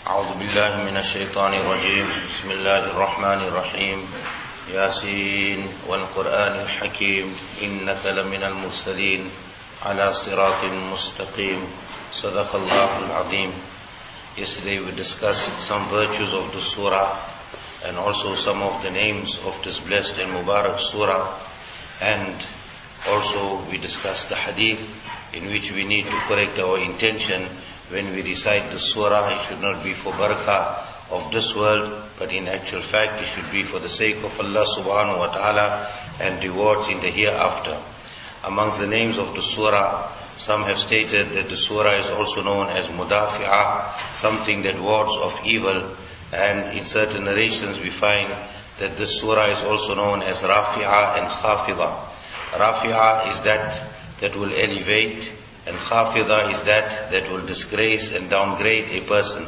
أعوذ بالله من الشيطان الرجيم بسم الله الرحمن الرحيم ياسين والقرآن الحكيم إنك لمن المرسلين على صراط مستقيم صدق الله العظيم. Yesterday we discussed some virtues of the surah and also some of the names of this blessed and Mubarak surah, and also we discussed the hadith in which we need to correct our intention when we recite the surah. It should not be for barakah of this world, but in actual fact it should be for the sake of Allah subhanahu wa ta'ala and rewards in the hereafter. Amongst the names of the surah, some have stated that the surah is also known as Mudafi'ah, something that wards of evil, and in certain narrations we find that this surah is also known as Rafi'ah and Khafidah. Rafi'ah is that will elevate, and Khafidah is that will disgrace and downgrade a person.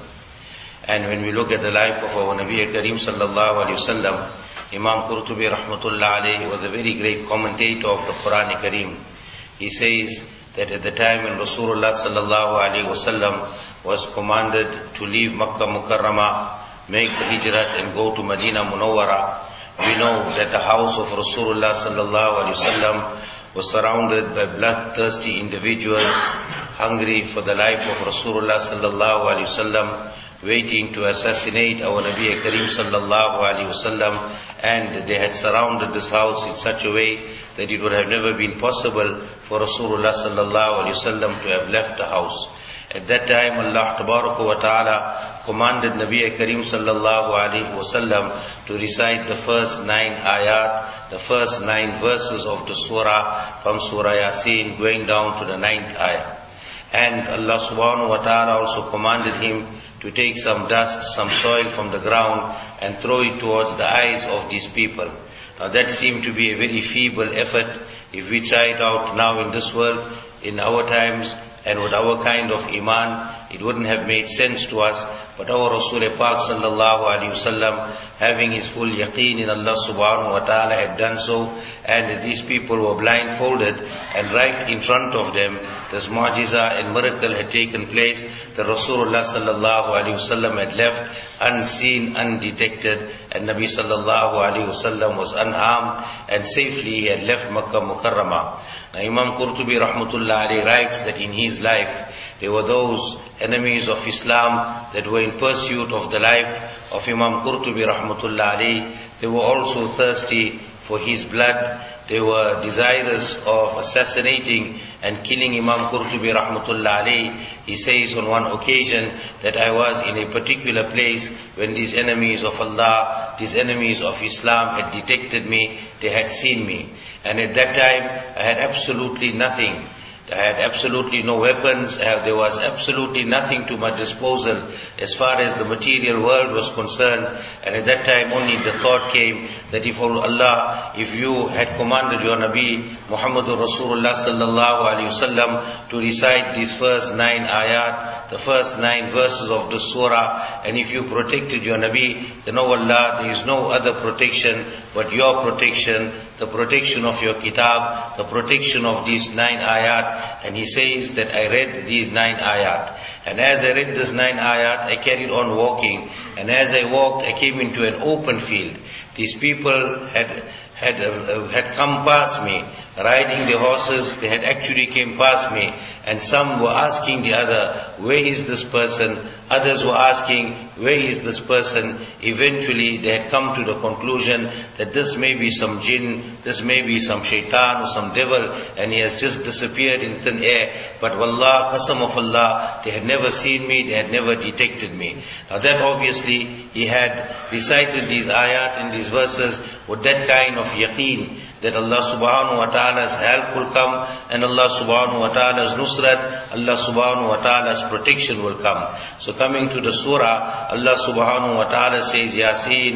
And when we look at the life of our Nabi Kareem sallallahu alayhi wasallam, Imam Qurtubi rahmatullah alayhi was a very great commentator of the Quran Kareem. He says that at the time when Rasulullah sallallahu alayhi wasallam was commanded to leave Makkah Mukarramah, make the hijrat and go to Medina Munawwara, we know that the house of Rasulullah sallallahu alayhi wasallam was surrounded by bloodthirsty individuals, hungry for the life of Rasulullah sallallahu alayhi wasallam, waiting to assassinate our Nabi Kareem sallallahu alayhi wasallam, and they had surrounded this house in such a way that it would have never been possible for Rasulullah sallallahu alayhi wasallam to have left the house. At that time, Allah Tabaraka wa Ta'ala commanded Nabi Kareem sallallahu alayhi wasallam to recite the first 9 ayat, the first 9 verses of the surah, from Surah Yasin going down to the 9th ayah. And Allah subhanahu wa ta'ala also commanded him to take some dust, some soil from the ground and throw it towards the eyes of these people. Now that seemed to be a very feeble effort. If we try it out now in this world, in our times, and with our kind of iman, it wouldn't have made sense to us. But our Rasul Pak sallallahu alayhi wasallam, having his full yaqeen in Allah subhanahu wa ta'ala, had done so, and these people were blindfolded, and right in front of them, this mu'jiza and miracle had taken place. The Rasulullah sallallahu alayhi wasallam had left unseen, undetected, and Nabi sallallahu alayhi wasallam was unharmed, and safely he had left Makkah Mukarramah. Now Imam Qurtubi rahmatullah alayhi writes that in his life, there were those enemies of Islam that were in pursuit of the life of Imam Qurtubi rahmatullah alayhi. They were also thirsty for his blood. They were desirous of assassinating and killing Imam Qurtubi rahmatullah alayhi. He says on one occasion that I was in a particular place when these enemies of Allah, these enemies of Islam had detected me, they had seen me. And at that time I had absolutely nothing. I had absolutely no weapons, there was absolutely nothing to my disposal as far as the material world was concerned. And at that time only the thought came that if Allah, if you had commanded your Nabi Muhammadur Rasulullah sallallahu alayhi wasallam to recite these first 9 ayat, the first 9 verses of the surah, and if you protected your Nabi, then oh Allah, there is no other protection but your protection, the protection of your kitab, the protection of these 9 ayat. And he says that I read these 9 ayat. And as I read this 9 ayat, I carried on walking. And as I walked, I came into an open field. These people had come past me, riding their horses. They had actually came past me. And some were asking the other, where is this person? Others were asking, where is this person? Eventually they had come to the conclusion that this may be some jinn, this may be some shaitan or some devil, and he has just disappeared in thin air. But wallah, qasam of Allah, they had never seen me, they had never detected me. Now that obviously he had recited these ayat and these verses with that kind of yaqeen that Allah subhanahu wa ta'ala's help will come, and Allah subhanahu wa ta'ala's nusrat, Allah subhanahu wa ta'ala's protection will come. So coming to the surah, Allah subhanahu wa ta'ala says, Yasin,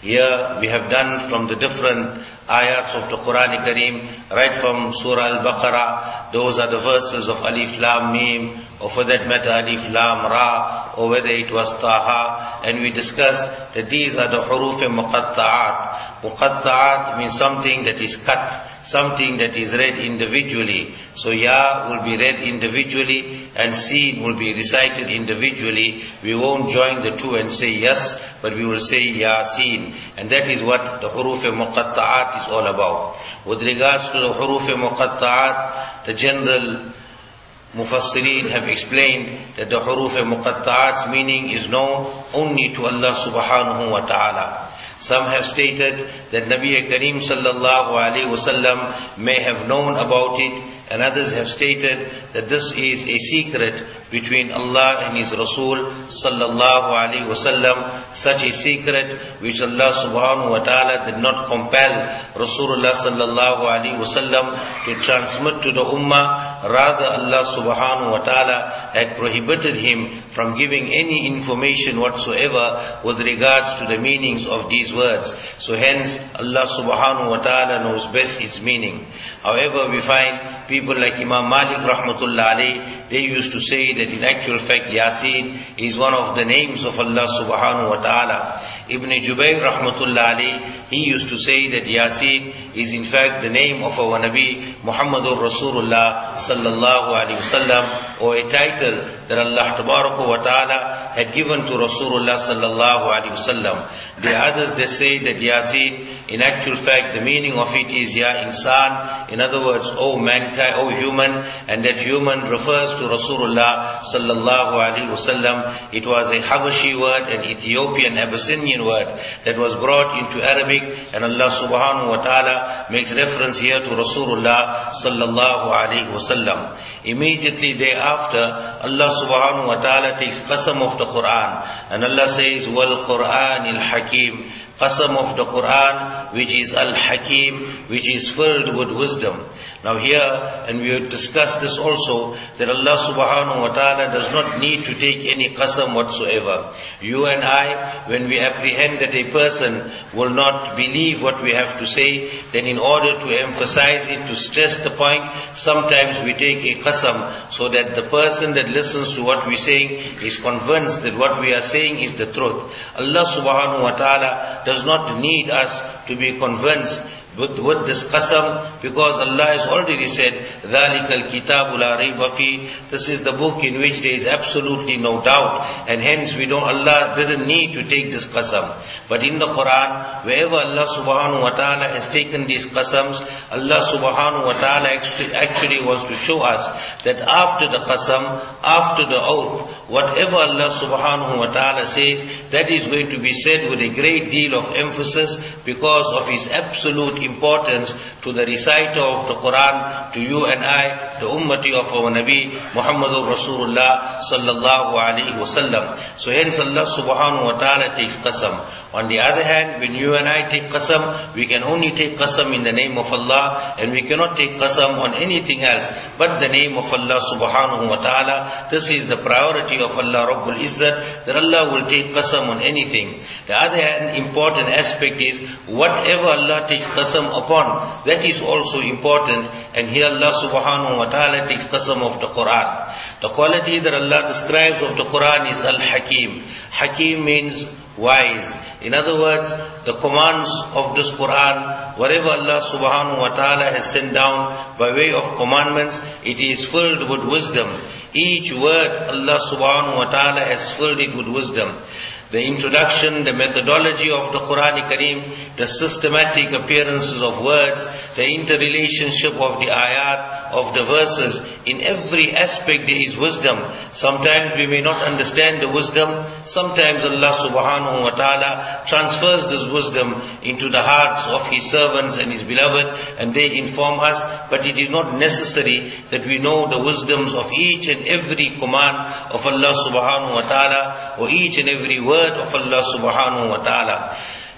Here we have done from the different ayats of the Quran Kareem, right from Surah Al-Baqarah, those are the verses of Alif Lam Mim, or for that matter Alif Lam Ra, or whether it was Taha, and we discussed that these are the huruf muqatta'at. Muqatta'at means something that is cut, something that is read individually. So Ya will be read individually and Sin will be recited individually. We won't join the two and say yes, but we will say Yasin. And that is what the huruf muqatta'at is all about. With regards to the huruf muqatta'at, the general Mufassirin have explained that the huruf muqatta'at's meaning is known only to Allah subhanahu wa ta'ala. Some have stated that Nabi Kareem sallallahu alayhi wasallam may have known about it, and others have stated that this is a secret between Allah and His Rasul sallallahu alayhi wasallam, such a secret which Allah subhanahu wa ta'ala did not compel Rasulullah sallallahu alayhi wasallam to transmit to the ummah. Rather, Allah subhanahu wa ta'ala had prohibited him from giving any information whatsoever with regards to the meanings of these words. So hence, Allah subhanahu wa ta'ala knows best its meaning. However, we find people like Imam Malik rahmatullah alayhi, they used to say that in actual fact Yasin is one of the names of Allah subhanahu wa ta'ala. Ibn Jubayr rahmatullah alayhi, he used to say that Yasin is in fact the name of our Nabi Muhammadur Rasulullah sallallahu alayhi wasallam, or a title that Allah tabaraka wa ta'ala had given to Rasulullah sallallahu alayhi wasallam. The others, they say that Yasin, in actual fact the meaning of it is Ya Insan, in other words, O mankind, O human, and that human refers to Rasulullah sallallahu alayhi wasallam. It was a Habashi word, an Ethiopian Abyssinian word that was brought into Arabic, and Allah subhanahu wa ta'ala makes reference here to Rasulullah sallallahu alayhi wasallam. Immediately thereafter, Allah subhanahu wa ta'ala takes qasam of the Quran, and Allah says, Wal Quran al-Hakim, qasam of the Quran which is al-Hakim, which is filled with wisdom. Now here, and we have discussed this also, that Allah subhanahu wa ta'ala does not need to take any qasam whatsoever. You and I, when we apprehend that a person will not believe what we have to say, then in order to emphasize it, to stress the point, sometimes we take a qasam, so that the person that listens to what we are saying is convinced that what we are saying is the truth. Allah subhanahu wa ta'ala does not need us to be convinced with this qasam, because Allah has already said, ذَلِكَ الْكِتَابُ لَا رَيْبَ فِيهِ, this is the book in which there is absolutely no doubt, and hence Allah didn't need to take this qasam. But in the Quran, wherever Allah subhanahu wa ta'ala has taken these qasams, Allah subhanahu wa ta'ala actually wants to show us that after the qasam, after the oath, whatever Allah subhanahu wa ta'ala says, that is going to be said with a great deal of emphasis, because of His absolute importance to the reciter of the Quran, to you and I, the ummati of our Nabi Muhammadur Rasulullah sallallahu alayhi wasallam. So hence Allah subhanahu wa ta'ala takes qasam. On the other hand, when you and I take qasam, we can only take qasam in the name of Allah, and we cannot take qasam on anything else but the name of Allah subhanahu wa ta'ala. This is the priority of Allah Rabbul Izzat, that Allah will take qasam on anything. The other important aspect is, whatever Allah takes qasam upon, that is also important, and here Allah subhanahu wa ta'ala takes qasam of the Quran. The quality that Allah describes of the Quran is Al-Hakim. Hakim means wise. In other words, the commands of this Quran, whatever Allah subhanahu wa ta'ala has sent down by way of commandments, it is filled with wisdom. Each word Allah subhanahu wa ta'ala has filled it with wisdom. The introduction, the methodology of the Quran Kareem, the systematic appearances of words, the interrelationship of the ayat, of the verses, in every aspect there is wisdom. Sometimes we may not understand the wisdom, sometimes Allah subhanahu wa ta'ala transfers this wisdom into the hearts of His servants and His beloved, and they inform us, but it is not necessary that we know the wisdoms of each and every command of Allah subhanahu wa ta'ala, or each and every word of Allah subhanahu wa ta'ala.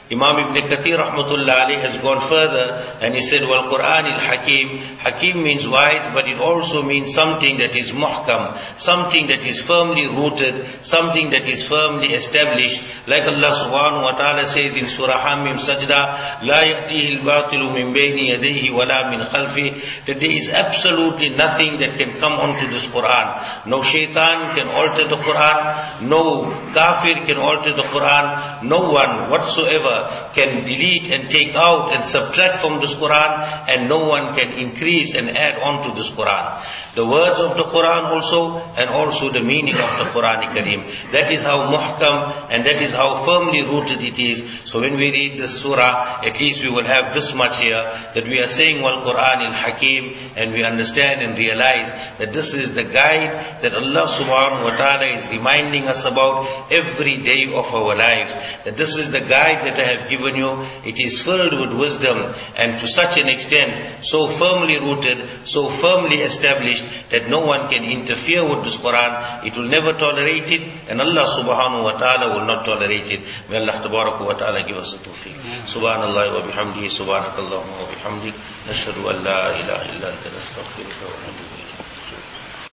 Imam Ibn Kathir rahmatullah alayhi has gone further and he said, well, Quran al-Hakim, Hakim means wise, but it also means something that is muhkam, something that is firmly rooted, something that is firmly established. Like Allah subhanahu wa ta'ala says in Surah Hamim Sajda, La ya'tihi al-batilu min bayni yadayhi wala min khalfi, that there is absolutely nothing that can come onto this Quran. No shaitan can alter the Quran, no kafir can alter the Quran, no one whatsoever can delete and take out and subtract from this Quran, and no one can increase and add on to this Quran. The words of the Quran also, and also the meaning of the Quran Kareem. That is how muhkam and that is how firmly rooted it is. So when we read this surah, at least we will have this much here, that we are saying wal Quran al-Hakim, and we understand and realize that this is the guide that Allah subhanahu wa ta'ala is reminding us about every day of our lives. That this is the guide that I have given you. It is filled with wisdom, and to such an extent, so firmly rooted, so firmly established, that no one can interfere with this Quran. It will never tolerate it, and Allah subhanahu wa ta'ala will not tolerate it. May Allah tabarak wa ta'ala give us the tawfiq. Subhanallah wa bihamdihi, subhanakallahumma wa bihamdik, nashhadu an la ilaha illa anta nastaghfiruka wa natubu ilayk.